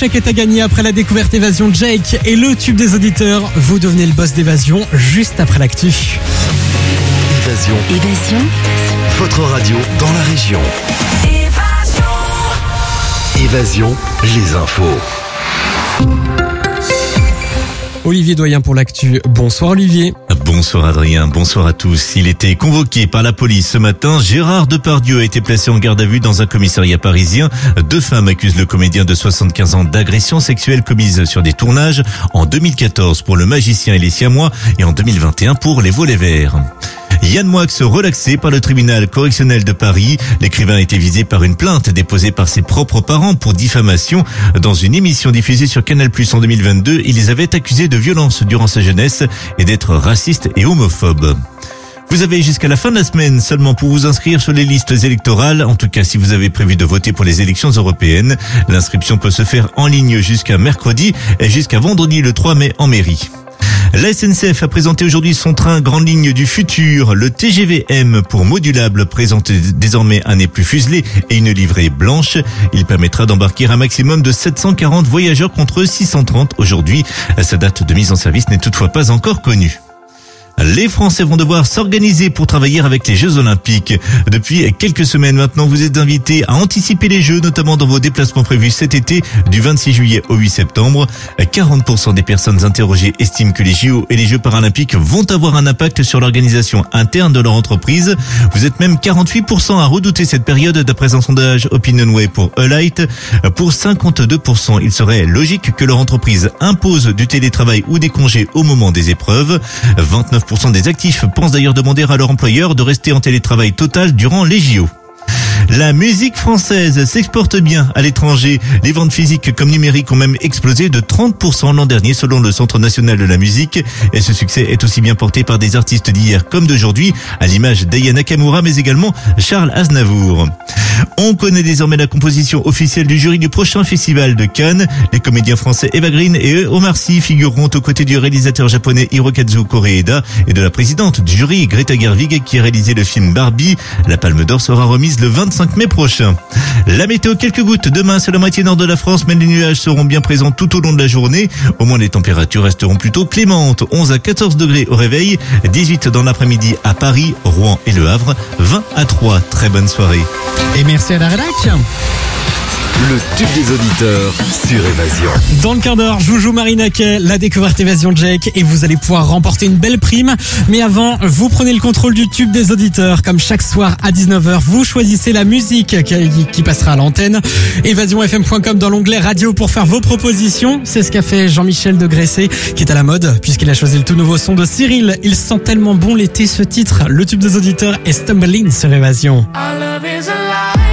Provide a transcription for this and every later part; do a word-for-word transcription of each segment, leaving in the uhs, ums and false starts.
chèque est à gagner après la découverte Évasion de Jake et le tube des auditeurs. Vous devenez le boss d'Évasion juste après l'actu. Évasion. Évasion. Votre radio dans la région. Évasion. Évasion, les infos. Olivier Doyen pour l'actu. Bonsoir Olivier. Bonsoir Adrien, bonsoir à tous. Il était convoqué par la police ce matin. Gérard Depardieu a été placé en garde à vue dans un commissariat parisien. Deux femmes accusent le comédien de soixante-quinze ans d'agression sexuelle commise sur des tournages en deux mille quatorze pour Le Magicien et les Siamois et en deux mille vingt et un pour Les Volets Verts. Yann Moix relaxé par le tribunal correctionnel de Paris. L'écrivain a été visé par une plainte déposée par ses propres parents pour diffamation. Dans une émission diffusée sur Canal plus, en deux mille vingt-deux, il les avait accusés de violence durant sa jeunesse et d'être raciste et homophobe. Vous avez jusqu'à la fin de la semaine seulement pour vous inscrire sur les listes électorales. En tout cas, si vous avez prévu de voter pour les élections européennes, l'inscription peut se faire en ligne jusqu'à mercredi et jusqu'à vendredi le trois mai en mairie. La S N C F a présenté aujourd'hui son train grande ligne du futur. Le T G V M pour modulable présente désormais un nez plus fuselé et une livrée blanche. Il permettra d'embarquer un maximum de sept cent quarante voyageurs contre six cent trente aujourd'hui. Sa date de mise en service n'est toutefois pas encore connue. Les Français vont devoir s'organiser pour travailler avec les Jeux Olympiques. Depuis quelques semaines maintenant, vous êtes invités à anticiper les Jeux, notamment dans vos déplacements prévus cet été, du vingt-six juillet au huit septembre. quarante pour cent des personnes interrogées estiment que les J O et les Jeux Paralympiques vont avoir un impact sur l'organisation interne de leur entreprise. Vous êtes même quarante-huit pour cent à redouter cette période, d'après un sondage OpinionWay pour Alight. Pour cinquante-deux pour cent, il serait logique que leur entreprise impose du télétravail ou des congés au moment des épreuves. vingt-neuf pour cent des actifs pensent d'ailleurs demander à leur employeur de rester en télétravail total durant les J O. La musique française s'exporte bien à l'étranger. Les ventes physiques comme numériques ont même explosé de trente pour cent l'an dernier selon le Centre national de la musique. Et ce succès est aussi bien porté par des artistes d'hier comme d'aujourd'hui, à l'image d'Aya Nakamura mais également Charles Aznavour. On connaît désormais la composition officielle du jury du prochain festival de Cannes. Les comédiens français Eva Green et Omar Sy figureront aux côtés du réalisateur japonais Hirokazu Koreeda et de la présidente du jury Greta Gerwig qui a réalisé le film Barbie. La Palme d'Or sera remise le vingt-cinq mai prochain. La météo, quelques gouttes demain, c'est la moitié nord de la France, mais les nuages seront bien présents tout au long de la journée. Au moins, les températures resteront plutôt clémentes. onze à quatorze degrés au réveil, dix-huit dans l'après-midi à Paris, Rouen et Le Havre, vingt à Troyes. Très bonne soirée. Et merci à la rédaction. Le tube des auditeurs sur Évasion. Dans le quart d'heure, Joujou Marinaquet, la découverte Évasion de Jake et vous allez pouvoir remporter une belle prime. Mais avant, vous prenez le contrôle du tube des auditeurs. Comme chaque soir à dix-neuf heures, vous choisissez la musique qui, qui passera à l'antenne. évasion f m point com dans l'onglet radio pour faire vos propositions. C'est ce qu'a fait Jean-Michel de Gressé qui est à la mode puisqu'il a choisi le tout nouveau son de Cyril. Il sent tellement bon l'été ce titre. Le tube des auditeurs est Stumbling sur Évasion. Our love is alive.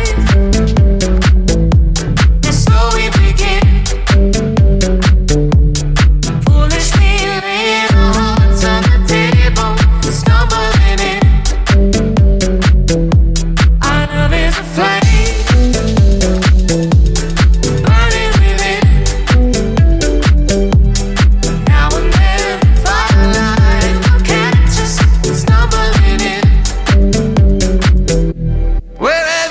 Well,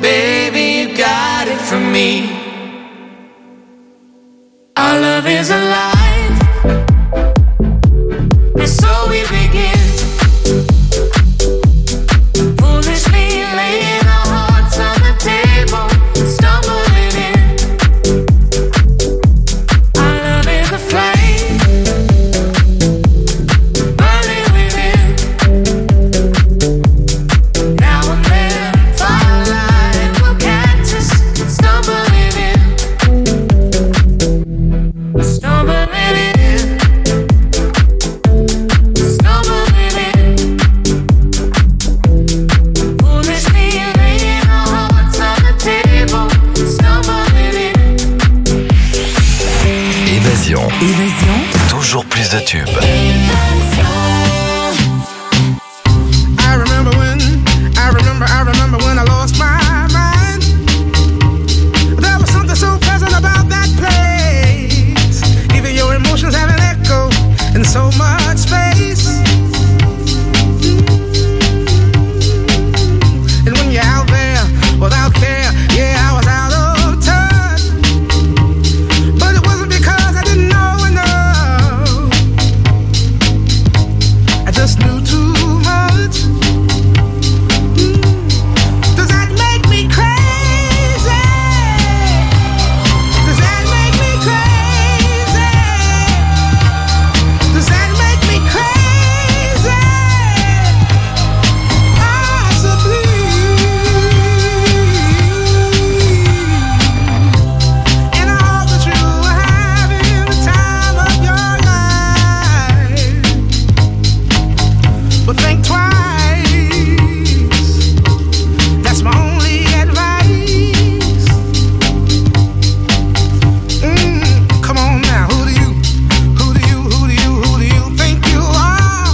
baby, you got it from me. Our love is alive, and so we begin. Foolishly laying our hearts on the table, stumbling in. Our love is a flame, burning within. Now and then, firelight will catch us, stumbling in. Stumbling in, stumbling in. Foolishly laying our hearts on the table, stumbling in. Évasion. Évasion. Toujours plus de tubes. I remember when, I remember, I remember when I lost my mind. There was something so pleasant about that place. Even your emotions have an echo in so much space. And when you're out there without care, yeah, I was out of touch. But it wasn't because I didn't know enough. I just knew too much. Does that make me crazy? Does that make me crazy? Does that make me crazy? Possibly. And I hope that you are having the time of your life. But think twice. That's my only advice. Mm, come on now, who do you, who do you, who do you, who do you think you are?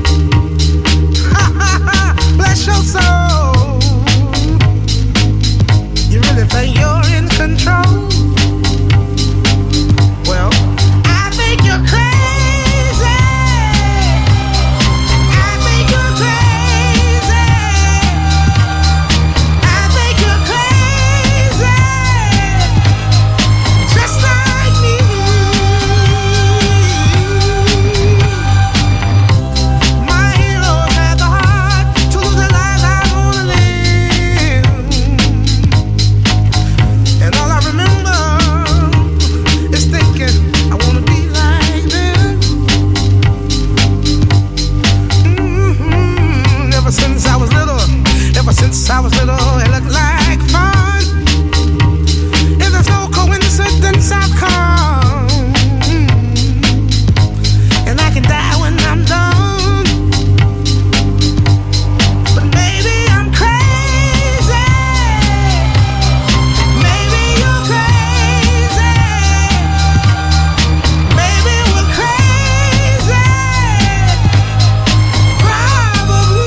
Bless your soul. You really think you're in control? Well, I think you're crazy. I think you're crazy. I think you're crazy. Just like me. My heroes had the heart to lose the lives I wanna live. And all I remember is thinking I wanna be like them. Mhm. Ever since I was little, ever since I was little, it looked like fun. If there's no coincidence, I've come. And I can die when I'm done. But maybe I'm crazy. Maybe you're crazy. Maybe we're crazy. Probably.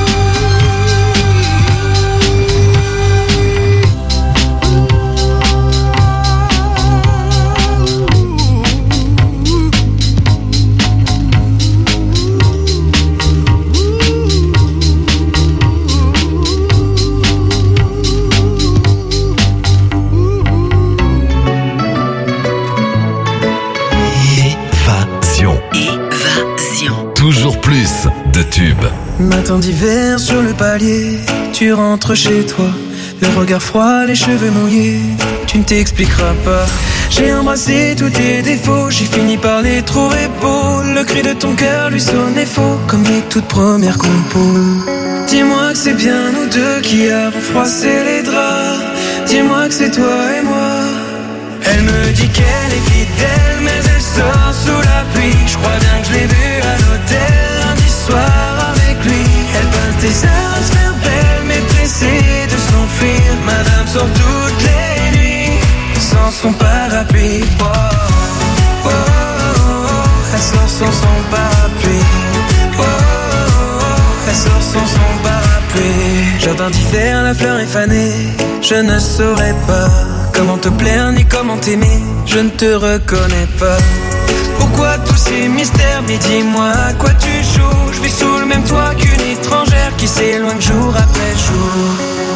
Évasion. Évasion. Toujours plus de tubes. Matin d'hiver sur le palier, tu rentres chez toi, le regard froid, les cheveux mouillés, tu ne t'expliqueras pas. J'ai embrassé tous tes défauts, j'ai fini par les trouver beaux. Le cri de ton cœur lui sonnait faux, comme les toutes premières compos. Dis-moi que c'est bien nous deux qui avons froissé les draps. Dis-moi que c'est toi et moi. Elle me dit qu'elle est fidèle, mais elle sort sous la pluie. Je crois bien que je l'ai vue à l'hôtel lundi soir avec lui. Elle passe des heures à se faire belle, mais pressée de s'enfuir. Madame sort toutes les nuits sans son parapluie. Oh, oh, oh, oh, elle sort sans son parapluie. Oh, oh, oh, elle sort sans son parapluie. Jardin d'hiver, la fleur est fanée. Je ne saurais pas comment te plaire ni comment t'aimer. Je ne te reconnais pas. Pourquoi tous ces mystères? Mais dis-moi à quoi tu joues. Je vis sous le même toit qu'une étrangère qui s'éloigne jour après jour.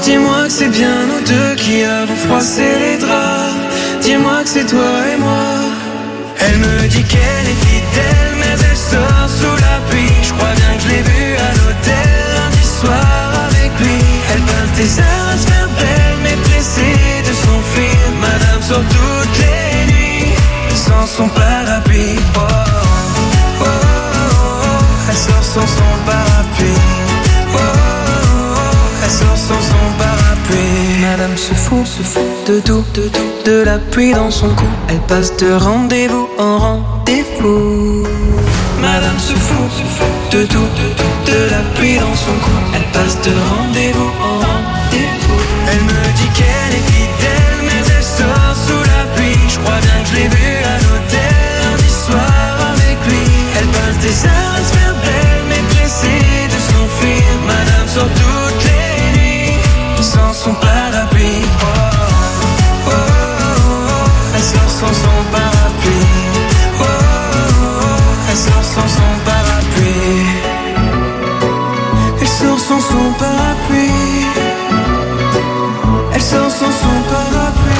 Dis-moi que c'est bien nous deux qui avons froissé les draps. Dis-moi que c'est toi et moi. Elle me dit qu'elle est fidèle, mais elle sort sous la pluie. Je crois bien que je l'ai vue à l'hôtel lundi soir avec lui. Elle peint des heures à se faire belle, mais pressée de s'enfuir. Madame sort toutes les nuits sans son parapluie. Oh, oh, oh, oh. Elle sort sans son parapluie. Oh, oh, oh. Elle sort sans son parapluie. Madame se fout, se fout de tout, de tout, de la pluie dans son cou. Elle passe de rendez-vous en rendez-vous. Madame se fout, se fout de tout, de tout, de la pluie dans son cou. Elle passe de rendez-vous en rendez-vous. Elle me dit qu'elle est fidèle, mais elle sort sous la pluie. Je crois bien que je l'ai vue à l'hôtel lundi soir avec lui. Elle passe des heures à se faire belle, mais pressée de s'enfuir. Madame sort toutes les nuits sans son parapluie. Oh, oh, oh, oh. Elle sort sans son parapluie. Oh, oh, oh. Elle sort sans son parapluie. Elle sort sans son parapluie. Elle sort sans son parapluie.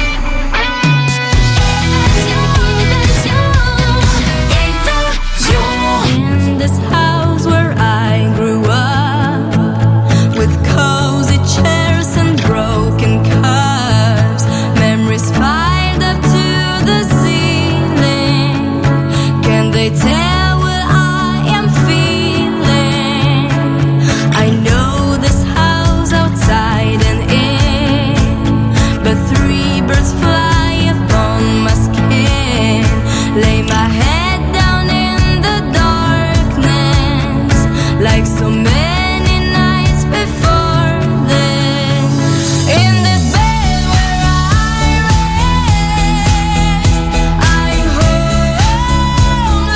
In this house where I grew up, with cozy chairs and broken cups, memories piled up to the ceiling. Can they tell what I am feeling? I know this house outside and in, but three birds fly upon my skin. Lay my head down in the darkness, like so many nights before then. In this bed where I rest, I'm homeless.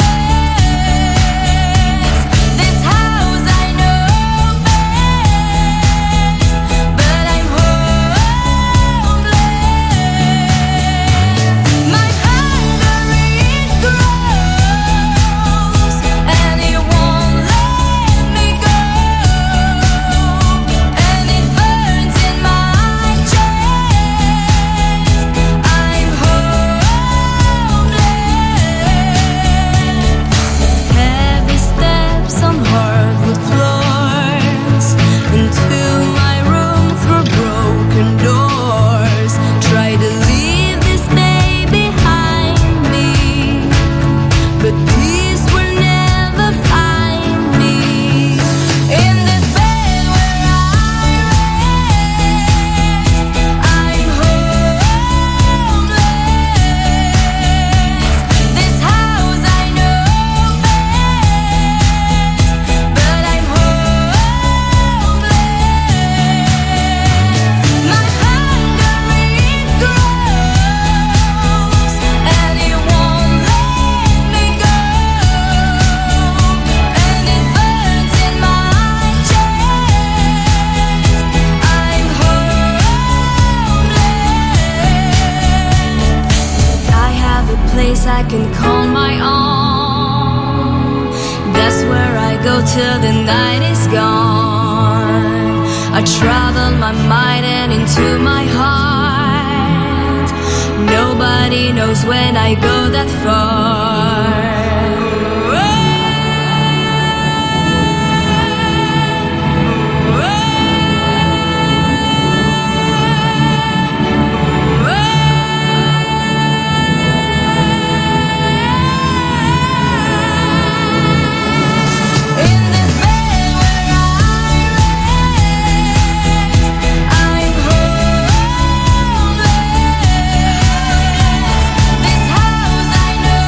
This house I know best, but I'm homeless. My hunger it grows, and it won't let me go, and it burns in my chest. I'm homeless. Heavy steps on hardwood floors, into my room through broken doors. Try to leave this day behind me, but peace will never find me. In this bed where I rest, I'm homeless. This house I know best, but I'm homeless. My hunger it grows, and it won't let me go, and it burns in my chest. I'm homeless. I have a place I can call my own. That's where I go till the night is gone. I travel my mind and into my heart. Nobody knows when I go that far. In this bed where I rest, I'm homeless. This house I know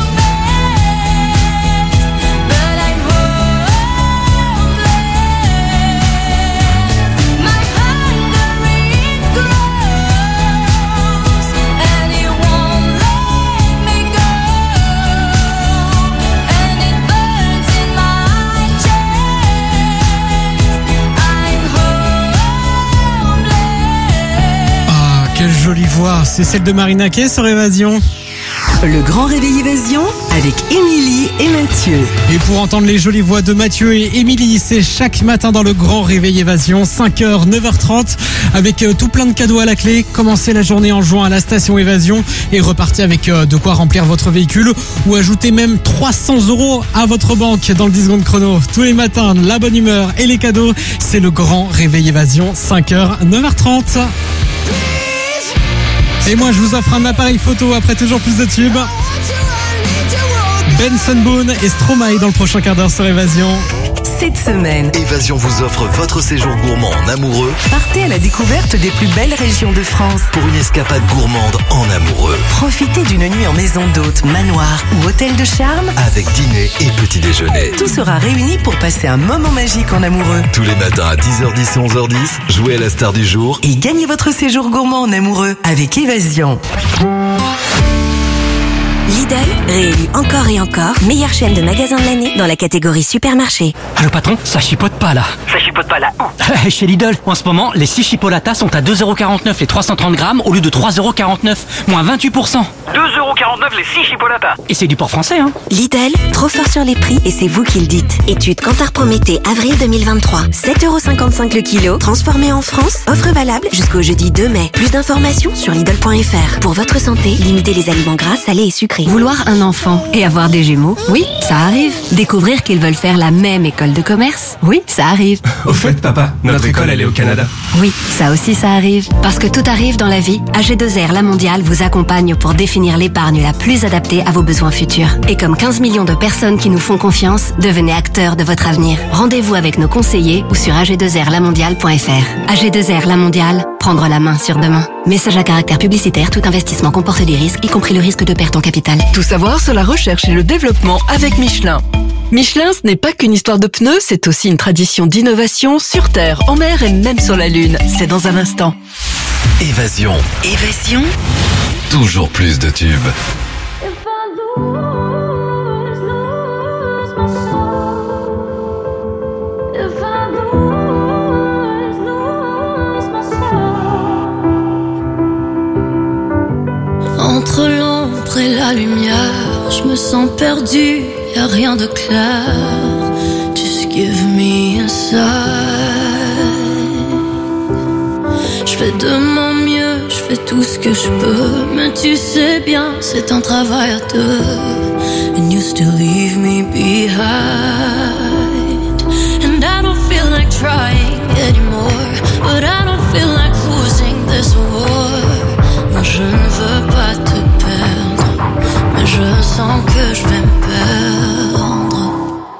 best, but I'm homeless. My hunger it grows, and it won't let me go, and it burns in my chest. I'm homeless. Ah, quelle jolie voix. C'est celle de Marina Kaye sur Évasion. Le grand réveil évasion avec Émilie et Mathieu. Et pour entendre les jolies voix de Mathieu et Émilie, c'est chaque matin dans le Grand Réveil Évasion, cinq heures, neuf heures trente, avec euh, tout plein de cadeaux à la clé. Commencez la journée en jouant à la station Évasion et repartez avec euh, de quoi remplir votre véhicule ou ajoutez même trois cents euros à votre banque dans le dix secondes chrono. Tous les matins, la bonne humeur et les cadeaux, c'est le Grand Réveil Évasion, cinq heures, neuf heures trente. Et moi, je vous offre un appareil photo après toujours plus de tubes. Benson Boone et Stromae dans le prochain quart d'heure sur Évasion. Cette semaine, Évasion vous offre votre séjour gourmand en amoureux partez à la découverte des plus belles régions de France. pour une escapade gourmande en amoureux. Profitez d'une nuit en maison d'hôte, manoir ou hôtel de charme. Avec dîner et petit déjeuner. Tout sera réuni pour passer un moment magique en amoureux. Tous les matins à dix heures dix et onze heures dix, jouez à la star du jour. Et gagnez votre séjour gourmand en amoureux avec Évasion. Lidl, réélu encore et encore, meilleure chaîne de magasins de l'année dans la catégorie supermarché. Allô patron, ça chipote pas là. Ça chipote pas là où? Chez Lidl, en ce moment, les six chipolatas sont à deux euros quarante-neuf les trois cent trente grammes au lieu de trois euros quarante-neuf, moins vingt-huit pour cent. deux euros quarante-neuf les six chipolatas. Et c'est du port français, hein. Lidl, trop fort sur les prix et c'est vous qui le dites. Étude Kantar Prométhée, avril deux mille vingt-trois. sept euros cinquante-cinq le kilo, transformé en France, offre valable jusqu'au jeudi deux mai. Plus d'informations sur Lidl point F R. Pour votre santé, limitez les aliments gras, salés et sucrés. Vouloir un enfant et avoir des jumeaux, oui, ça arrive. Découvrir qu'ils veulent faire la même école de commerce, oui, ça arrive. Au fait, papa, notre école, elle est au Canada. Oui, ça aussi ça arrive. Parce que tout arrive dans la vie, A G deux R La Mondiale vous accompagne pour définir l'épargne la plus adaptée à vos besoins futurs. Et comme quinze millions de personnes qui nous font confiance, devenez acteurs de votre avenir. Rendez-vous avec nos conseillers ou sur A G deux R la mondiale point F R. A G deux R La Mondiale, prendre la main sur demain. Message à caractère publicitaire, tout investissement comporte des risques, y compris le risque de perte en capital. Tout savoir sur la recherche et le développement avec Michelin. Michelin, ce n'est pas qu'une histoire de pneus, c'est aussi une tradition d'innovation sur Terre, en mer et même sur la Lune. C'est dans un instant. Évasion, Évasion, toujours plus de tubes. Entre l'ombre et la lumière, je me sens perdu, y'a rien de clair. Just give me a sign. Je fais de mon mieux, je fais tout ce que je peux, mais tu sais bien, c'est un travail à deux. And you still leave me behind. And I don't feel like trying anymore, but I don't feel like losing this war. Moi je ne veux pas te perdre, mais je sens que je vais me perdre.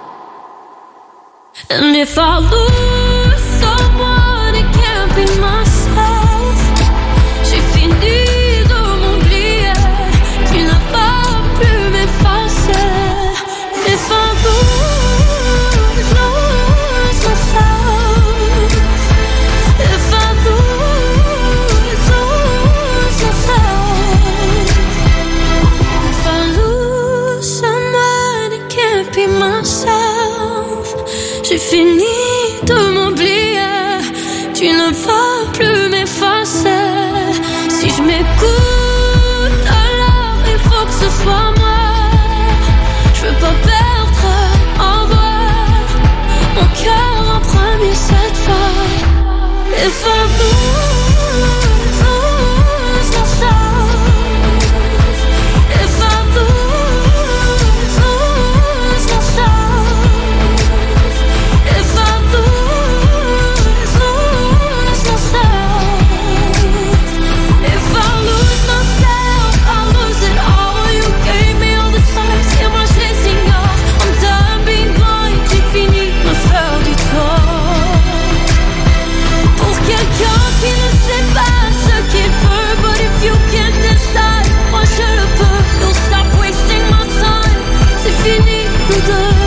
And if I lose someone, it can't be myself. J'ai fini de m'oublier, tu n'as pas pu m'effacer. If I lose, lose myself. If I lose, lose myself. If I lose someone, it can't be myself. J'ai fini de m'oublier, tu ne vas plus m'effacer. Si je m'écoute, alors il faut que ce soit moi. Je veux pas perdre en vrai mon cœur en premier cette fois. If I lose, lose myself. If I lose, lose myself. If I lose, lose myself. If I lose myself, I lose it all. You gave me all the signs, et moi je les ignore. I'm done being blind, j'ai fini de me faire du tort. Pour quelqu'un qui ne sait pas ce qu'il veut, but if you can't decide, moi je le peux. Don't stop wasting my time, c'est fini nous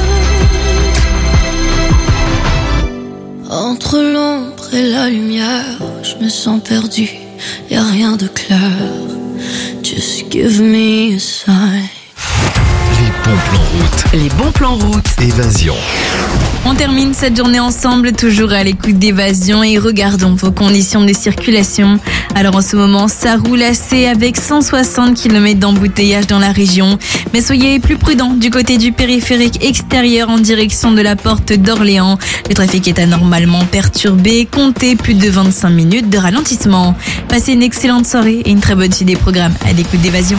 deux. Entre l'ombre et la lumière, je me sens perdu, y'a rien de clair. Just give me a sign. Les bons plans route. Les bons plans route. Évasion. On termine cette journée ensemble, toujours à l'écoute d'Évasion et regardons vos conditions de circulation. Alors en ce moment, ça roule assez avec cent soixante kilomètres d'embouteillage dans la région. Mais soyez plus prudents du côté du périphérique extérieur en direction de la porte d'Orléans. Le trafic est anormalement perturbé. Comptez plus de vingt-cinq minutes de ralentissement. Passez une excellente soirée et une très bonne suite des programmes à l'écoute d'Évasion.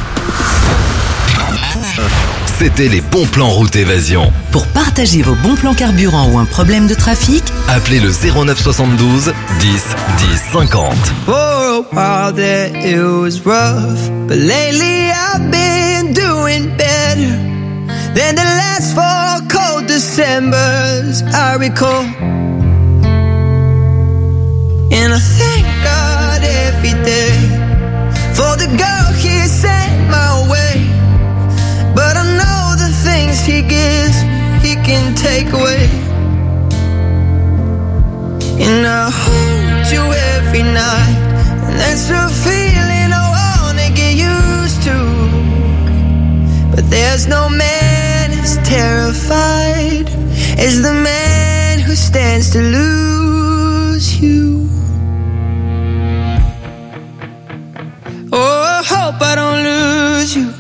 C'était les bons plans route Évasion. Pour partager vos bons plans carburant ou un problème de trafic, appelez le zéro neuf soixante-douze dix dix cinquante. For a while there it was rough, but lately I've been doing better than the last four cold Decembers I recall. And I thank God every day for the girl He sent my way. But I know the things He gives, He can take away. And I hold you every night, and that's a feeling I wanna get used to. But there's no man as terrified as the man who stands to lose you. Oh, I hope I don't lose you.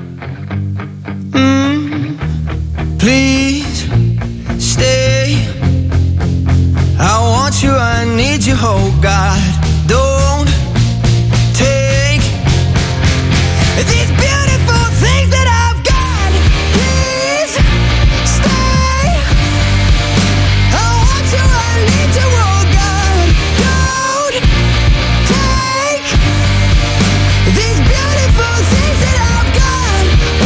Please stay. I want you, I need you, oh God. Don't take these beautiful things that I've got. Please stay. I want you, I need you, oh God. Don't take these beautiful things that I've got.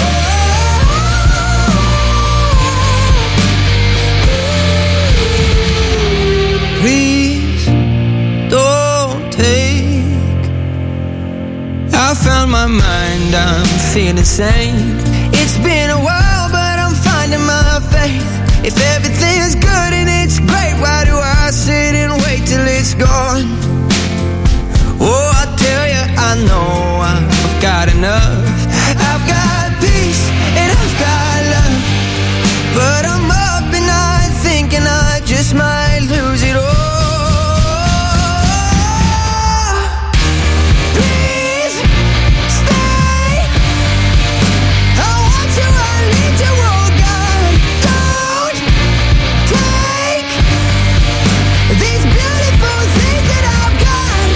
Please don't take. I found my mind, I'm feeling sane. It's been a while, but I'm finding my faith. If everything's good and it's great, why do I sit and wait till it's gone? Oh, I tell you, I know I've got enough. I've got peace and I've got love, but I'm up and I'm thinking I just might lose it all. Please stay. I want you, I need you, oh God. Don't take these beautiful things that I've got.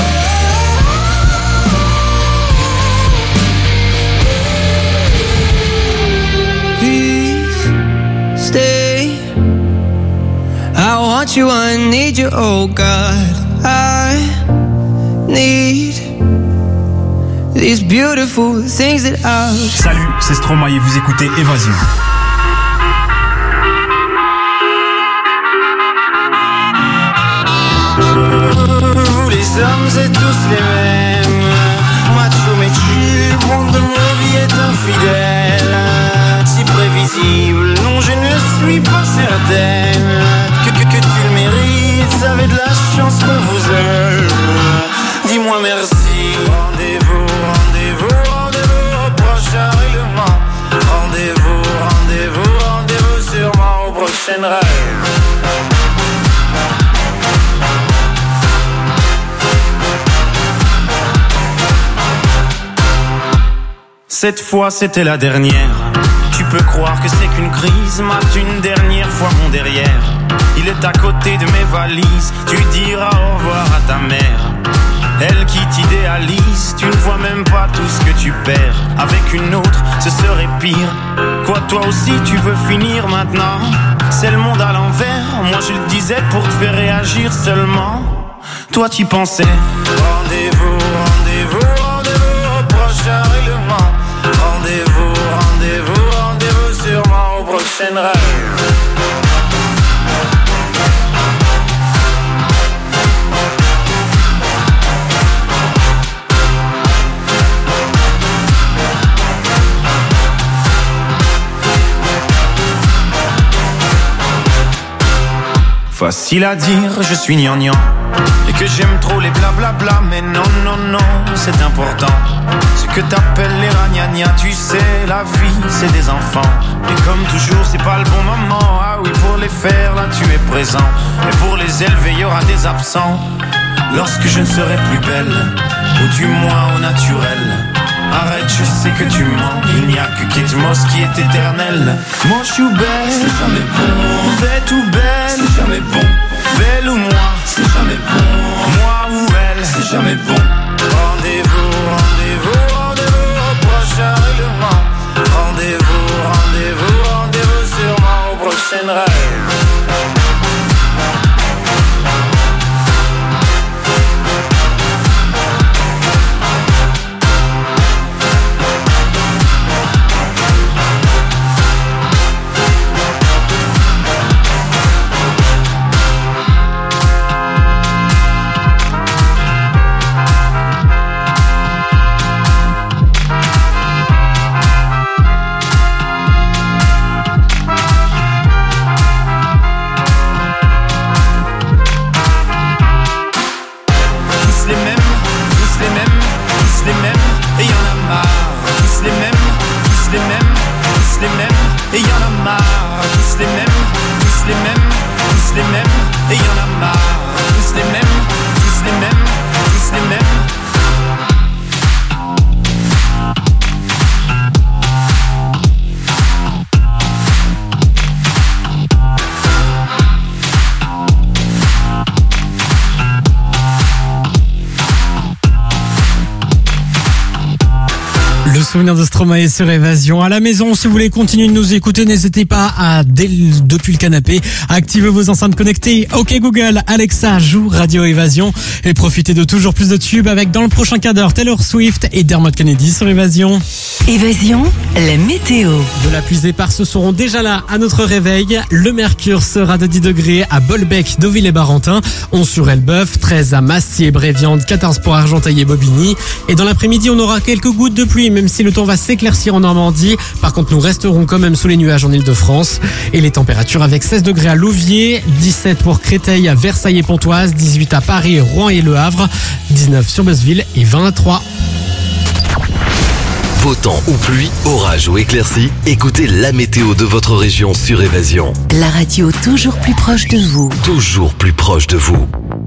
Please stay. I want you, I need you, oh God. I need these beautiful things that I've. Salut, c'est Stromae et vous écoutez Évasion. Vous les hommes êtes tous les mêmes. Macho mais tu, monde de ma vie est infidèle. Si prévisible, non je ne suis pas certaine que, que, que tu le mérites. Vous avez de la chance qu'on vous aime. Dis-moi merci. Rendez-vous, rendez-vous, rendez-vous au prochain règlement. Rendez-vous, rendez-vous, rendez-vous sûrement au prochain rêve. Cette fois c'était la dernière. Tu peux croire que c'est qu'une crise, mate une dernière fois mon derrière. Il est à côté de mes valises, tu diras au revoir à ta mère. Elle qui t'idéalise, tu ne vois même pas tout ce que tu perds. Avec une autre, ce serait pire. Quoi, toi aussi tu veux finir maintenant? C'est le monde à l'envers, moi je le disais pour te faire réagir seulement. Toi t'y pensais. Rendez-vous, rendez-vous, rendez-vous au prochain règlement. Rendez-vous, rendez-vous, rendez-vous sûrement au prochain rêve. Facile à dire, je suis gnangnan, et que que j'aime trop les blablabla, mais non, non, non, c'est important. Ce que t'appelles les ragnagnas, tu sais, la vie, c'est des enfants. Et comme toujours, c'est pas le bon moment. Ah oui, pour les faire, là, tu es présent. Et pour les élever, y aura des absents. Lorsque je ne serai plus belle, ou du moins au naturel. Arrête, je sais que tu mens. Il n'y a que Kate Moss qui est éternelle. Moi je suis belle, c'est jamais bon. Bête ou belle, c'est jamais bon. Belle ou moi, c'est jamais bon. Moi ou elle, c'est jamais bon. Rendez-vous, rendez-vous, rendez-vous au prochain règlement. Rendez-vous, rendez-vous, rendez-vous sûrement au prochain rêve. Souvenir de Stromae sur Évasion. À la maison, si vous voulez continuer de nous écouter, n'hésitez pas à, dès le, depuis le canapé, à activer vos enceintes connectées. Ok Google, Alexa, joue Radio Évasion et profitez de toujours plus de tubes avec dans le prochain quart d'heure Taylor Swift et Dermot Kennedy sur Évasion. Évasion, la météo. De la pluie éparses seront déjà là à notre réveil. Le mercure sera de dix degrés à Bolbec, Deauville et Barentin, onze sur Elbeuf, treize à Massier, Bréviande, quatorze pour Argenteuil et Bobigny. Et dans l'après-midi, on aura quelques gouttes de pluie, même si le temps va s'éclaircir en Normandie. Par contre, nous resterons quand même sous les nuages en Ile-de-France. Et les températures avec seize degrés à Louviers, dix-sept pour Créteil, à Versailles et Pontoise, dix-huit à Paris, Rouen et Le Havre, dix-neuf sur Beuzeville et vingt à Troyes. Beau temps ou pluie, orage ou éclaircie, écoutez la météo de votre région sur Évasion. La radio toujours plus proche de vous. Toujours plus proche de vous.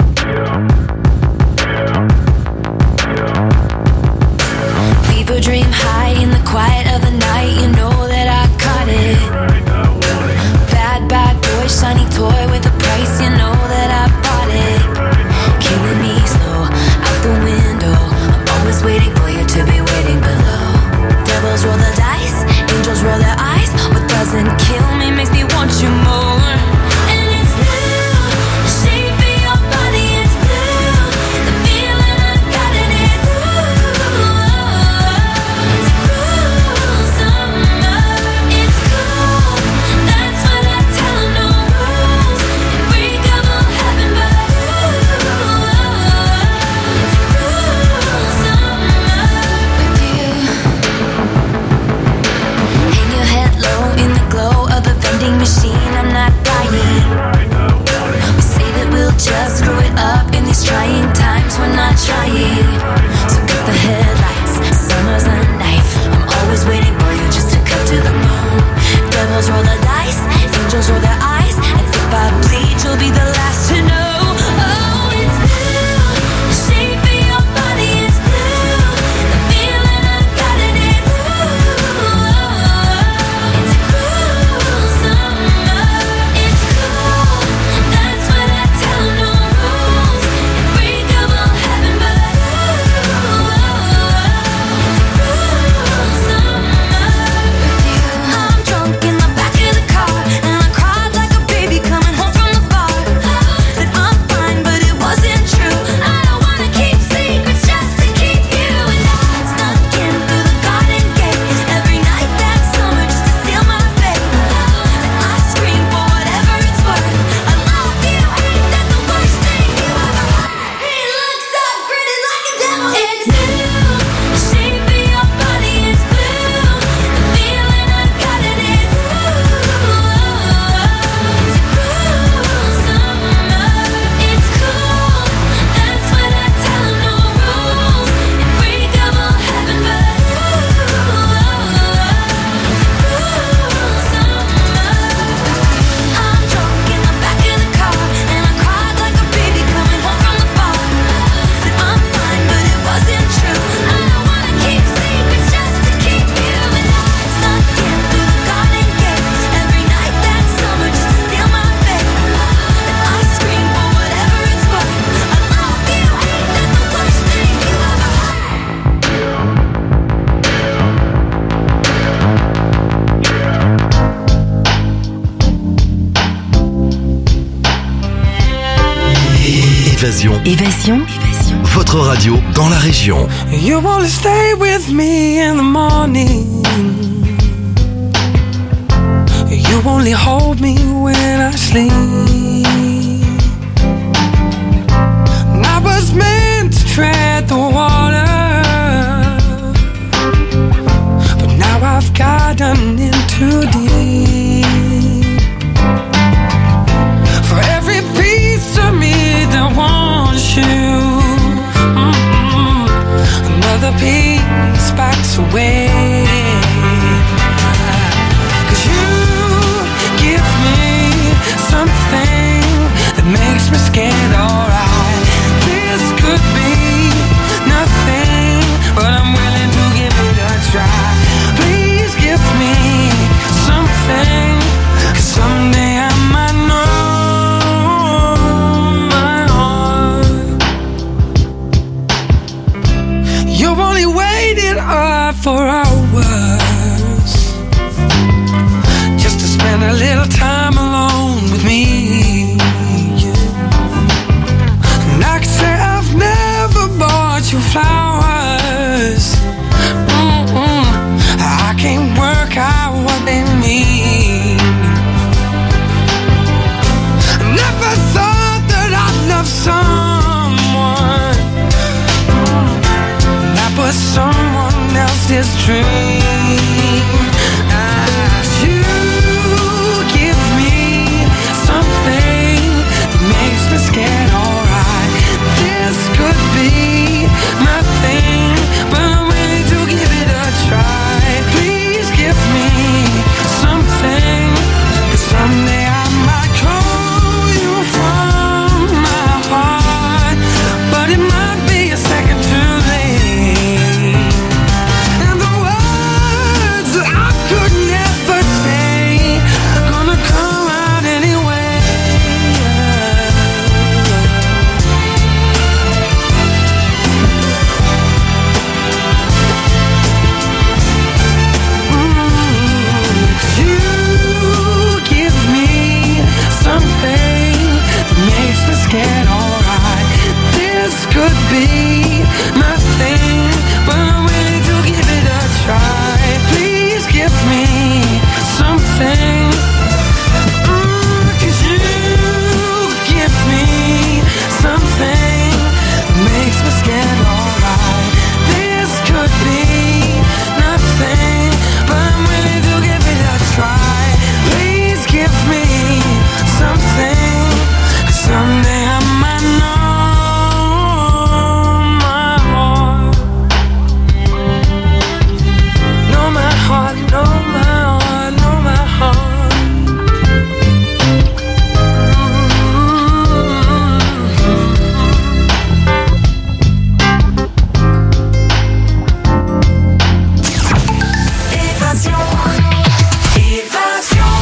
People dream high in the quiet of the night. You know that I caught it. Bad, bad boy, shiny toy with a price. You know that I bought it. Killing me slow, out the window. I'm always waiting for you to be waiting below. Devils roll the dice, angels roll their eyes. What doesn't kill me makes me want you more. And it's new, shape of your body. Évasion. Votre radio dans la région. You wanna stay with me in the morning. You only hold me when I sleep. And I was meant to tread the water, but now I've gotten in too deep. For every piece of me that wants you, mm-mm, another piece backs away. Something that makes me scared, alright. This could be nothing, but I'm willing to give it a try. Please give me something, 'cause someday I might know my heart. You only waited up for hours just to spend a little time alone with me, yeah. And I can say I've never bought you flowers. Mm-mm. I can't work out what they mean. I never thought that I'd love someone that was someone else's dream. Scared, alright. This could be nothing, but I'm willing to give it a try. Please give me something, 'cause someday I might call you from my heart, but it might be a second too late. And the words that I could never say gonna come out anyway. Scared, alright. This could be nothing, but I'm willing to give it a try. Please give me something, mm, 'cause you give me something that makes me scared, alright. This could be nothing, but I'm willing to give it a try. Please give me something, someday I might know my heart. Know my heart, know my heart, know my heart. Évasion, évasion.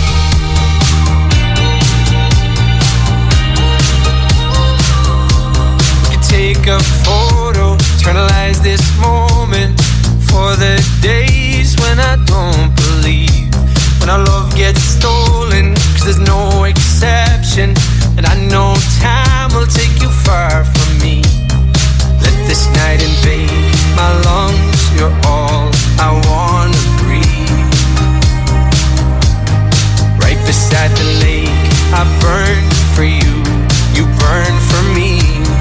Take a photo, eternalize this moment for the days when I don't believe, when our love gets stolen, 'cause there's no exception, and I know time will take you far from me. Let this night invade my lungs, you're all I wanna breathe. Right beside the lake, I burn for you, you burn for me.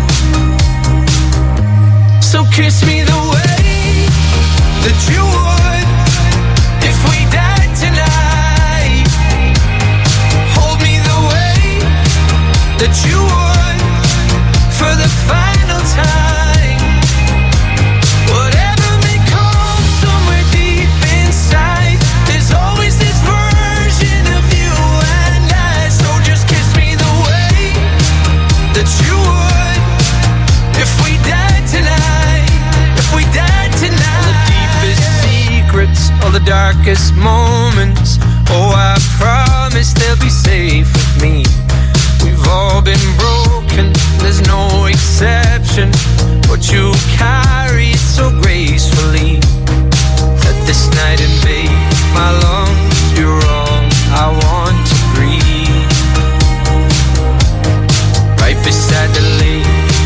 So kiss me the way that you would if we died tonight. Hold me the way that you would for the final time. Whatever may come somewhere deep inside, there's always this version of you and I. So just kiss me the way that you would if we died tonight. We died tonight. All the deepest secrets, all the darkest moments, oh, I promise they'll be safe with me. We've all been broken, there's no exception, but you carry it so gracefully. Let this night invade my lungs, you're all I want to breathe. Right beside the lake,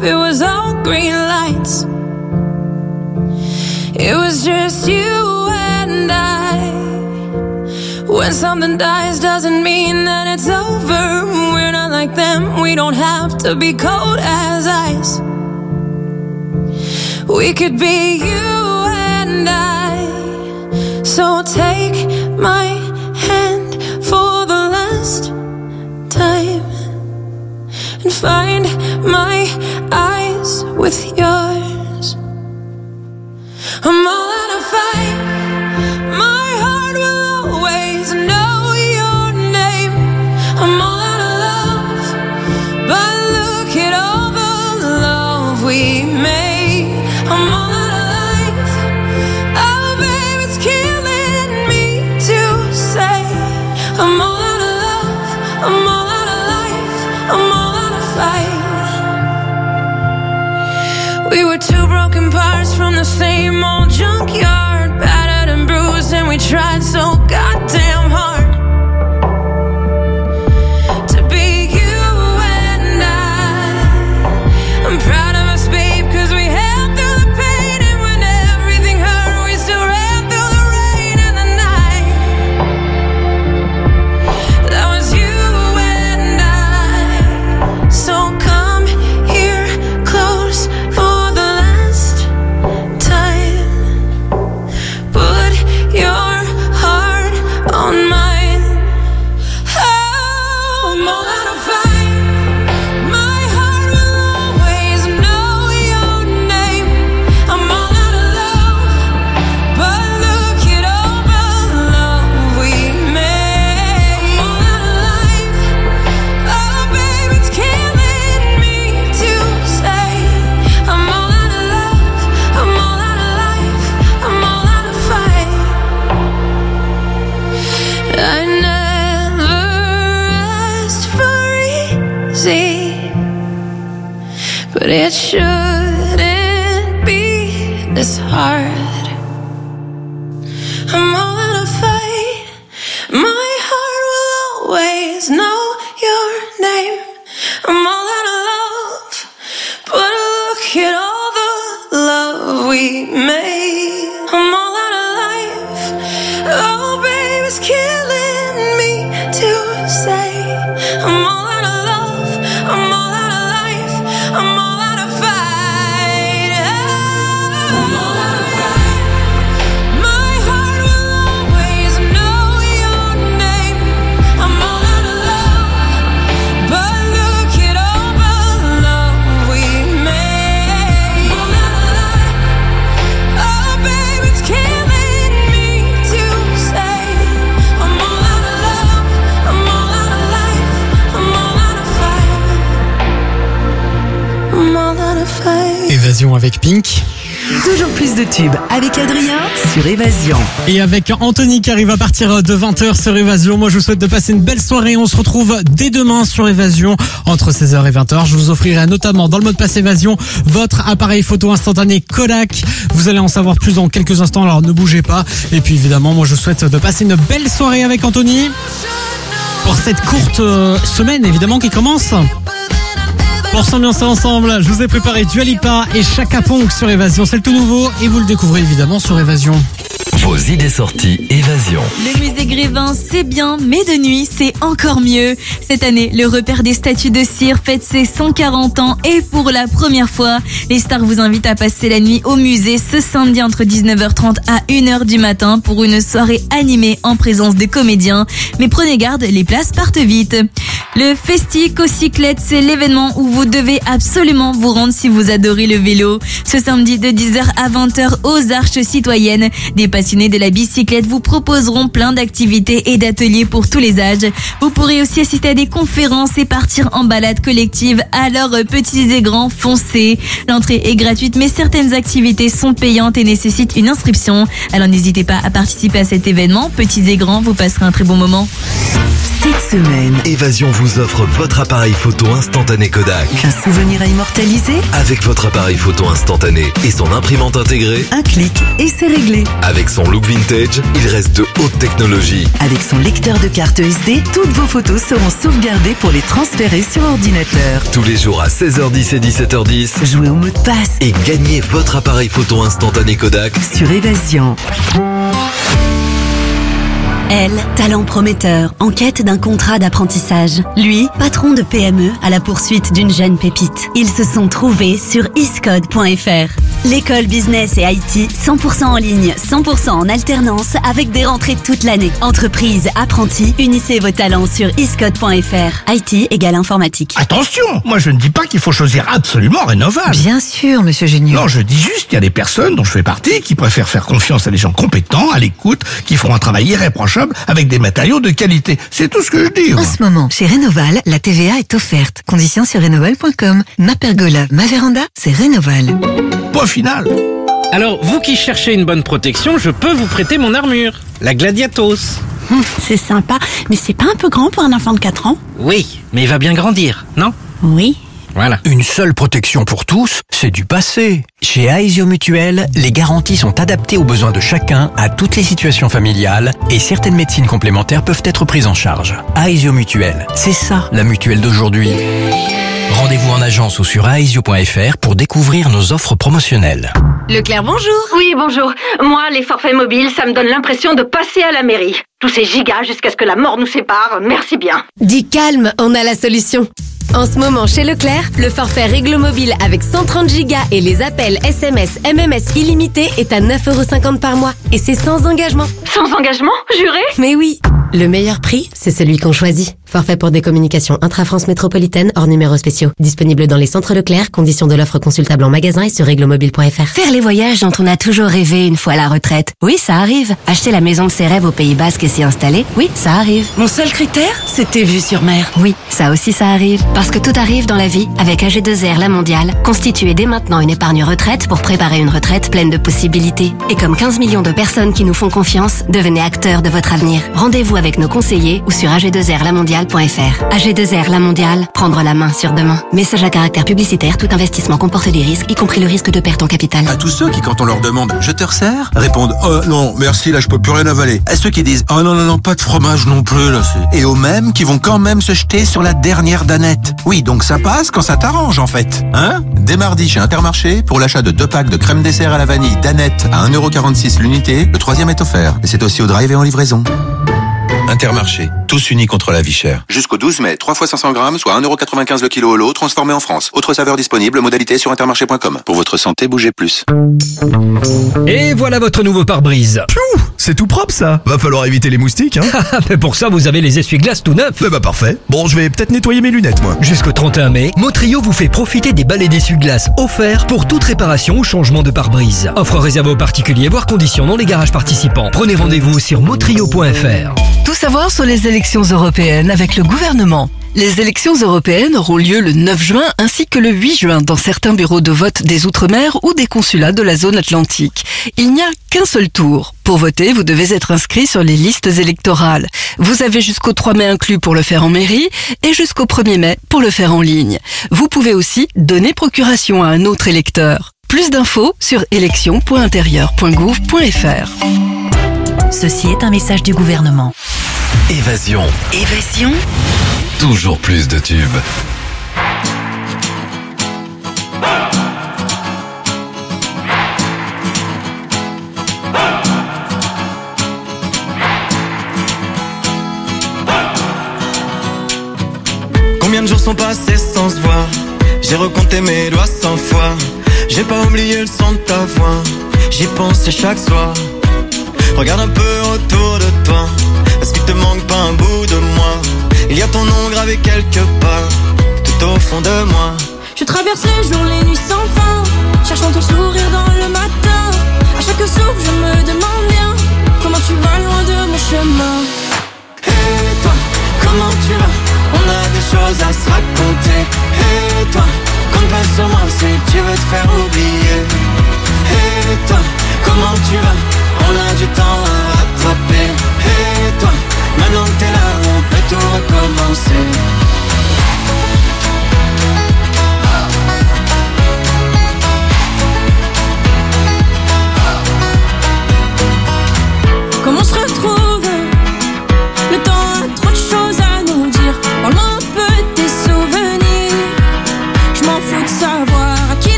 it was all green lights. It was just you and I. When something dies doesn't mean that it's over. We're not like them, we don't have to be cold as ice. We could be you and I. So take my hand for the last time and find my eyes with yours. I'm all out of fight. My heart will always know your name. I'm all out of love, but look at all the love we made. I'm all out of life. Oh, babe, it's killing me to say. I'm all out of love. I'm all out of life. I'm all out of fight. We were two broken parts from the same old junkyard, battered and bruised, and we tried so goddamn hard to be you and I. I'm proud of us, babe, cause we held through the pain, and when everything hurt, we still ran through the rain and the night. That was you and I. So come here close for the last time. Put your heart on mine. Oh, I'm all out of fight. My heart will always know your name. I'm all out of love, but look at all the love we made. I'm all out of life. Oh, babe, it's killing me to say. I'm all out of love. I'm all out of life. I'm all out of fight. I never asked for easy, but it shouldn't be this hard. I'm all out of fight. My heart will always know your name. I'm all out of love, but look at all the love we made. I'm all out of life. Oh, babe, it's killing me to say. I'm all out of love. I'm all out of life. I'm all out of fight. I'm all out of fight. My heart will always know your name. I'm all out of love, but look at all the love we made. I'm all out of life. Oh, babe, it's killing me to say. I'm all out of love. I'm all out of life. I'm all out of fight. I'm all out of fight. Évasion avec Pink. Toujours plus de tubes avec Adrien sur Évasion. Et avec Anthony qui arrive à partir de vingt heures sur Évasion. Moi, je vous souhaite de passer une belle soirée. On se retrouve dès demain sur Évasion entre seize heures et vingt heures. Je vous offrirai notamment dans le mode passe Évasion votre appareil photo instantané Kodak. Vous allez en savoir plus dans quelques instants, alors ne bougez pas. Et puis évidemment, moi, je vous souhaite de passer une belle soirée avec Anthony pour cette courte euh, semaine évidemment qui commence. Pour s'ambiancer ensemble, je vous ai préparé Dua Lipa et Chaka Ponk sur Évasion. C'est le tout nouveau et vous le découvrez évidemment sur Évasion. Vos idées sorties Évasion. Le musée Grévin, c'est bien, mais de nuit, c'est encore mieux. Cette année, le repère des statues de cire fête ses cent quarante ans et pour la première fois, les stars vous invitent à passer la nuit au musée ce samedi entre dix-neuf heures trente à une heure du matin pour une soirée animée en présence de comédiens. Mais prenez garde, les places partent vite. Le Festi-Co-Cyclette, c'est l'événement où vous devez absolument vous rendre si vous adorez le vélo. Ce samedi de dix heures à vingt heures aux Arches Citoyennes, des passionnés de la bicyclette vous proposeront plein d'activités et d'ateliers pour tous les âges. Vous pourrez aussi assister à des conférences et partir en balade collective. Alors, petits et grands, foncez. L'entrée est gratuite, mais certaines activités sont payantes et nécessitent une inscription. Alors n'hésitez pas à participer à cet événement. Petits et grands, vous passerez un très bon moment. Six semaine. Évasion vous offre votre appareil photo instantané Kodak. Un souvenir à immortaliser? Avec votre appareil photo instantané et son imprimante intégrée, un clic et c'est réglé. Avec son look vintage, il reste de haute technologie. Avec son lecteur de carte S D, toutes vos photos seront sauvegardées pour les transférer sur ordinateur. Tous les jours à seize heures dix et dix-sept heures dix, jouez au mot de passe et gagnez votre appareil photo instantané Kodak sur Évasion. Elle, talent prometteur, en quête d'un contrat d'apprentissage. Lui, patron de P M E à la poursuite d'une jeune pépite. Ils se sont trouvés sur iscode point f r. L'école business et I T, cent pour cent en ligne, cent pour cent en alternance, avec des rentrées toute l'année. Entreprise, apprentis, unissez vos talents sur iscode point f r. I T égale informatique. Attention, moi je ne dis pas qu'il faut choisir absolument Rénoval. Bien sûr, monsieur Génieux. Non, je dis juste qu'il y a des personnes dont je fais partie qui préfèrent faire confiance à des gens compétents, à l'écoute, qui feront un travail irréprochable avec des matériaux de qualité. C'est tout ce que je dis. En moi. ce moment, chez Rénoval, la T V A est offerte. Conditions sur rénoval point com. Ma pergola, ma véranda, c'est Rénoval. Point final. Alors, vous qui cherchez une bonne protection, je peux vous prêter mon armure, la Gladiatos. Hum, c'est sympa, mais c'est pas un peu grand pour un enfant de quatre ans? Oui, mais il va bien grandir, non? Oui. Voilà. Une seule protection pour tous, c'est du passé. Chez Aesio Mutuel, les garanties sont adaptées aux besoins de chacun, à toutes les situations familiales, et certaines médecines complémentaires peuvent être prises en charge. Aesio Mutuel, c'est ça la mutuelle d'aujourd'hui. Rendez-vous en agence ou sur aesio point f r pour découvrir nos offres promotionnelles. Leclerc, bonjour. Oui, bonjour. Moi, les forfaits mobiles, ça me donne l'impression de passer à la mairie. Tous ces gigas jusqu'à ce que la mort nous sépare, merci bien. Dis calme, on a la solution. En ce moment, chez Leclerc, le forfait Réglo Mobile avec cent trente gigas et les appels S M S, M M S illimités est à neuf euros cinquante par mois. Et c'est sans engagement. Sans engagement, juré? Mais oui. Le meilleur prix, c'est celui qu'on choisit. Forfait pour des communications intra-France métropolitaine hors numéros spéciaux. Disponible dans les centres Leclerc, conditions de l'offre consultable en magasin et sur réglomobile point f r. Faire les voyages dont on a toujours rêvé une fois à la retraite. Oui, ça arrive. Acheter la maison de ses rêves au Pays Basque et s'y installer. Oui, ça arrive. Mon seul critère, c'était vue sur mer. Oui, ça aussi ça arrive. Parce que tout arrive dans la vie. Avec A G deux R La Mondiale, constituez dès maintenant une épargne retraite pour préparer une retraite pleine de possibilités. Et comme quinze millions de personnes qui nous font confiance, devenez acteurs de votre avenir. Rendez-vous avec nos conseillers ou sur a g deux r la mondiale point f r. A G deux R La Mondiale, prendre la main sur demain. Message à caractère publicitaire, tout investissement comporte des risques, y compris le risque de perte en capital. À tous ceux qui, quand on leur demande « Je te resserre ?» répondent « Oh non, merci, là je peux plus rien avaler ». À ceux qui disent « Oh non, non, non, pas de fromage non plus, là c'est... » Et aux mêmes qui vont quand même se jeter sur la dernière danette. Oui, donc ça passe quand ça t'arrange en fait. Hein? Dès mardi chez Intermarché, pour l'achat de deux packs de crème dessert à la vanille danette à un euro quarante-six l'unité, le troisième est offert. Et c'est aussi au drive et en livraison. Intermarché, tous unis contre la vie chère. Jusqu'au douze mai, trois fois cinq cents grammes, soit un euro quatre-vingt-quinze le kilo au lot, transformé en France. Autre saveur disponible, modalité sur intermarché point com. Pour votre santé, bougez plus. Et voilà votre nouveau pare-brise. Piou, c'est tout propre ça. Va falloir éviter les moustiques, hein. Mais pour ça, vous avez les essuie-glaces tout neufs. Eh bah parfait. Bon, je vais peut-être nettoyer mes lunettes, moi. Jusqu'au trente et un mai, Motrio vous fait profiter des balais d'essuie-glaces offerts pour toute réparation ou changement de pare-brise. Offre réservée aux particuliers, voire conditions dans les garages participants. Prenez rendez-vous sur motrio point f r. Tout savoir sur les élections européennes avec le gouvernement. Les élections européennes auront lieu le neuf juin ainsi que le huit juin dans certains bureaux de vote des Outre-mer ou des consulats de la zone atlantique. Il n'y a qu'un seul tour. Pour voter, vous devez être inscrit sur les listes électorales. Vous avez jusqu'au trois mai inclus pour le faire en mairie et jusqu'au premier mai pour le faire en ligne. Vous pouvez aussi donner procuration à un autre électeur. Plus d'infos sur élections point intérieur point gouv point f r. Ceci est un message du gouvernement. Évasion. Évasion. Toujours plus de tubes. Combien de jours sont passés sans se voir? J'ai recompté mes doigts cent fois. J'ai pas oublié le son de ta voix. J'y pensais chaque soir. Regarde un peu autour de toi. Est-ce qu'il te manque pas un bout de moi? Il y a ton nom gravé quelque part, tout au fond de moi. Je traverse les jours, les nuits sans fin, cherchant ton sourire dans le matin. À chaque souffle, je me demande bien comment tu vas loin de mon chemin. Et toi, comment tu vas? On a des choses à se raconter. Et toi, compte pas sur moi si tu veux te faire oublier. Et toi, comment tu vas? On a du temps à rattraper. Et toi, maintenant que t'es là, on peut tout recommencer.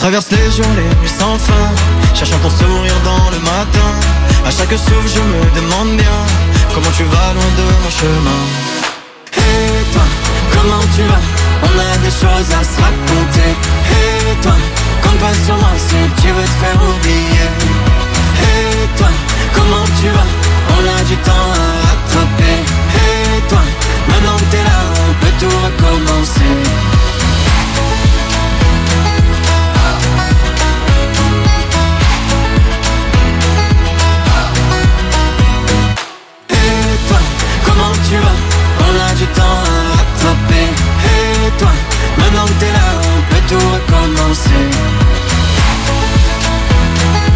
traverse les jours, les nuits sans fin, cherchant ton sourire dans le matin. À chaque souffle je me demande bien comment tu vas loin de mon chemin. Et toi, comment tu vas? On a des choses à se raconter. Et toi, compte pas sur moi si tu veux te faire oublier. Et toi, comment tu vas? On a du temps à rattraper. Et toi, maintenant que t'es là, on peut tout recommencer. Et toi, comment tu vas? On a du temps à rattraper. Et toi, maintenant que t'es là, on peut tout recommencer.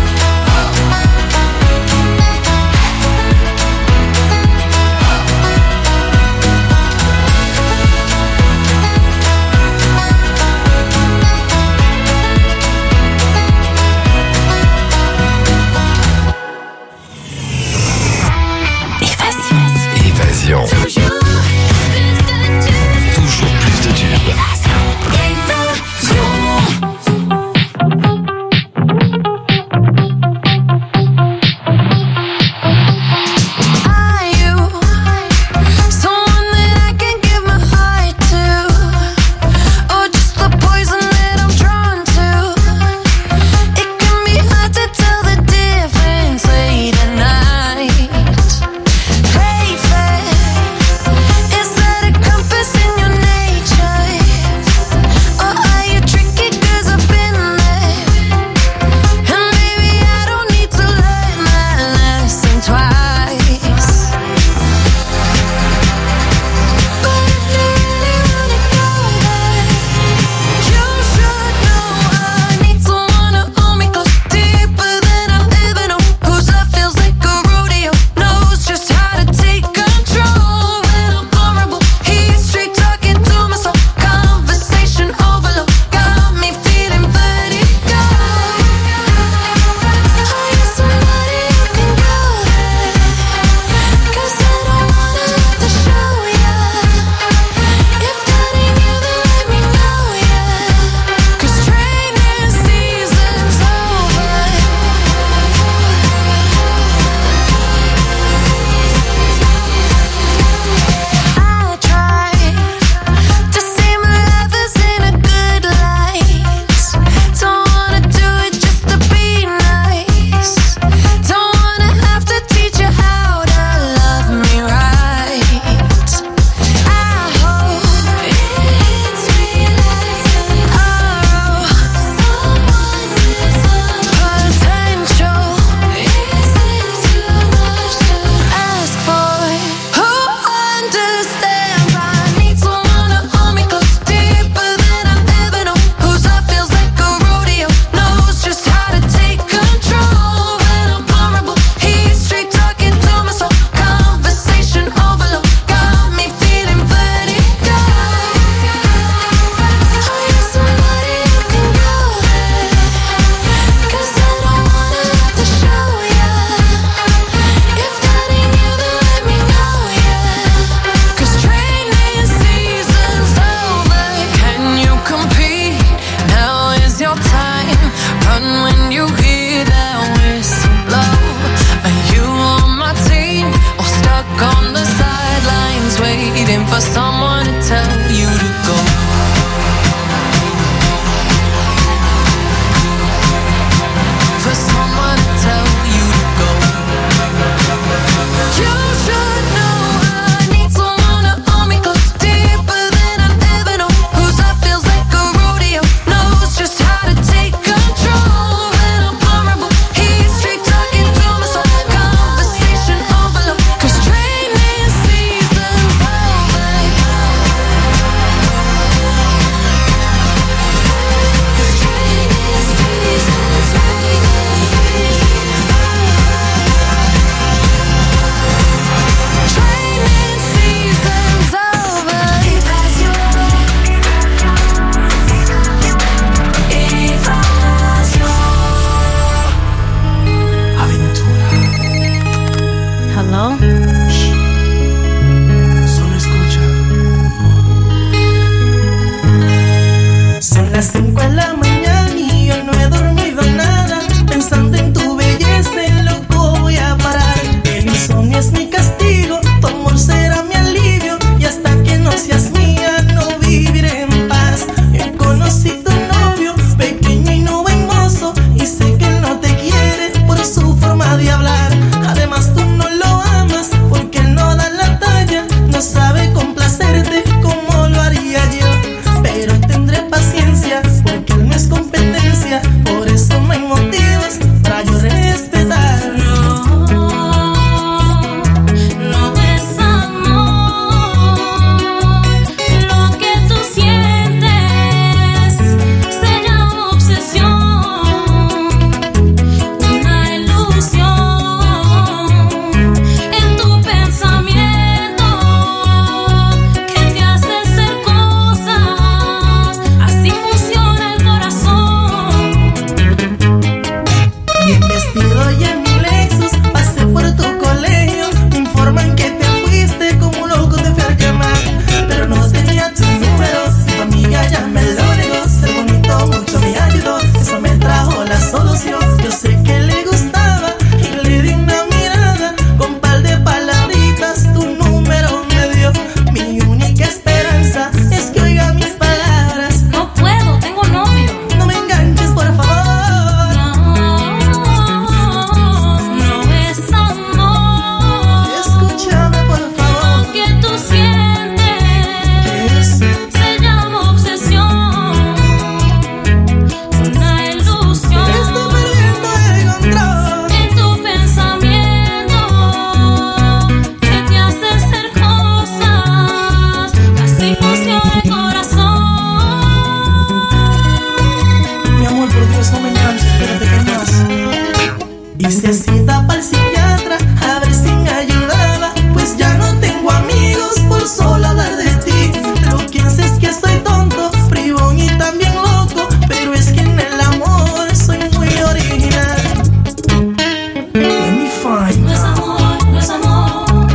Hice cita pa'l psiquiatra a ver si me ayudaba, pues ya no tengo amigos por solo hablar de ti. Lo que sé es que soy tonto, bribón y también loco, pero es que en el amor soy muy original. Let me find. No es amor, no es amor.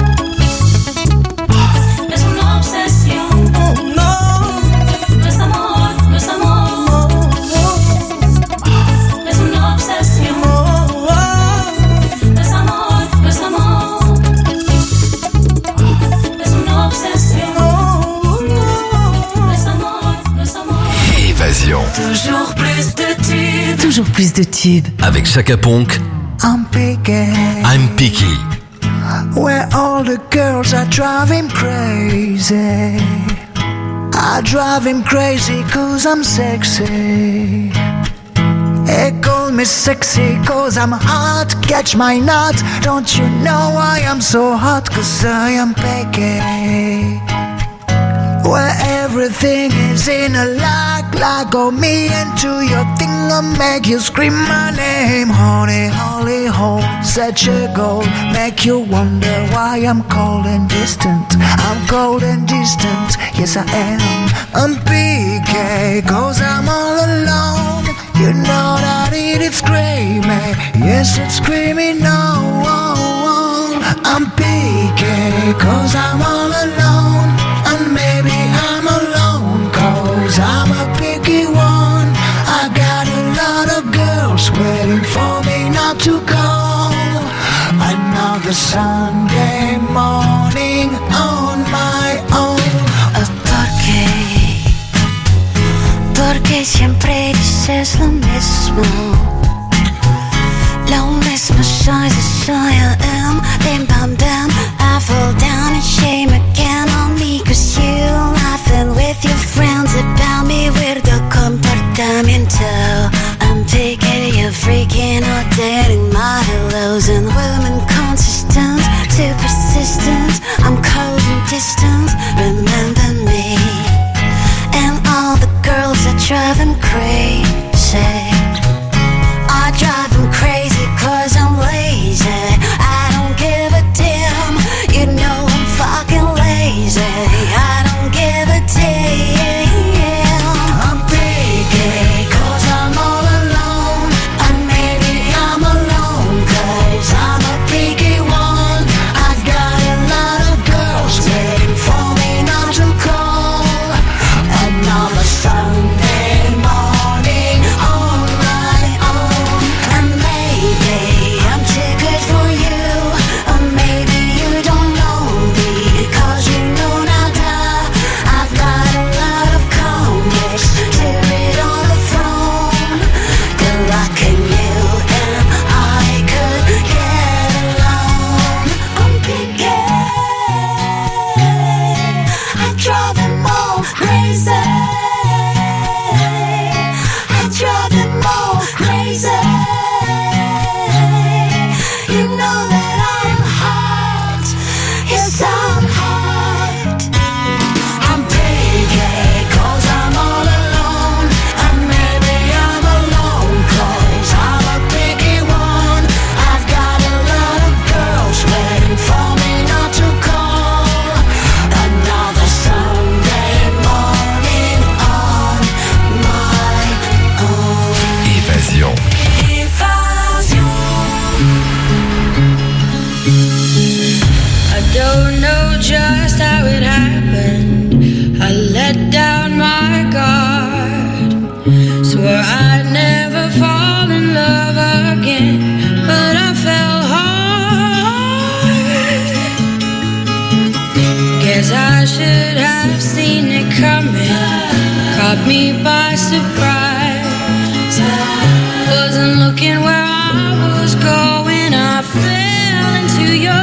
Es una obsesión. Oh, no. No es amor, no es amor. Es una obsesión. No es amor, no es amor. Es una obsesión. No es amor, no es amor. Évasion. Toujours plus de tubes. Toujours plus de tubes. Avec Chaka Ponk, I'm picky, I'm Picky. where all the girls are driving crazy. I drive him crazy cause I'm sexy. They call me sexy cause I'm hot, catch my nut. Don't you know I am so hot cause I am picky, where everything is in a lock, lock on me into your thing and make you scream my name. Honey, holy hole, such a goal, make you wonder why I'm cold and distant. I'm cold and distant, yes I am. I'm P K, cause I'm all alone. You know that it is screaming, yes it's screaming no. I'm P K, cause I'm all alone. And maybe I'm alone cause I'm a picky one. I got a lot of girls waiting for me not to call. Another Sunday morning on my own. ¿Por qué? Porque siempre dices lo mismo. Lo mismo soy, soy I am. Bim bam bam, I fall down in shame again on me cause you laughing with your friends about me. Weirdo comportamiento. I'm picky, you're freaking out, dating my hellos and women consistent, too persistent. I'm cold and distant, remember me. And all the girls that drive them crazy. I drive them crazy cause I'm lazy. I don't give a damn, you know I'm fucking lazy. I don't give a damn. I'm picky cause I'm all alone. And maybe I'm alone cause I'm a picky one. I've got a lot of girls waiting for me not to call. Another Sunday morning on my own. And maybe I'm too good for you, or maybe you don't know me cause you know nada. I've got a lot of comics to read on the phone. Good luck in you and I could get along. I'm picky, I drive them all crazy. I drive them all crazy. You know that I'm hot, yes I'm hot. I'm picky cause I'm all alone. And maybe I'm alone cause I'm a picky one. I've got a lot of girls waiting for me not to call. Another Sunday morning on my own. Évasion. I don't know just how it happened. I let down my guard. Swore I'd never fall in love again, but I fell hard. Guess I should have seen it coming. Caught me by surprise. Wasn't looking where I was going. I fell into your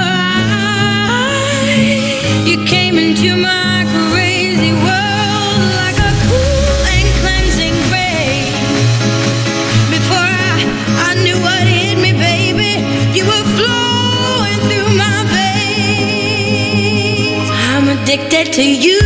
eyes. You came into my crazy world like a cool and cleansing rain. Before I, I knew what hit me, baby, you were flowing through my veins. I'm addicted to you.